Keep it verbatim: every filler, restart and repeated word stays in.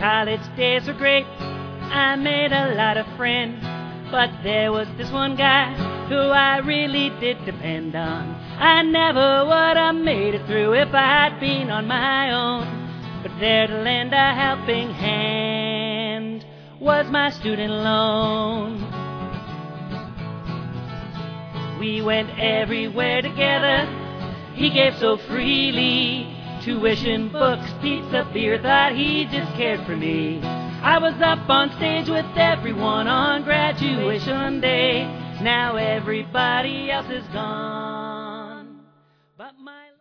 college days were great. I made a lot of friends, but there was this one guy who I really did depend on. I never would have made it through if I had been on my own, but there to lend a helping hand was my student loan. We went everywhere together, he gave so freely. Tuition, books, pizza, beer, thought he just cared for me. I was up on stage with everyone on graduation day. Now everybody else is gone.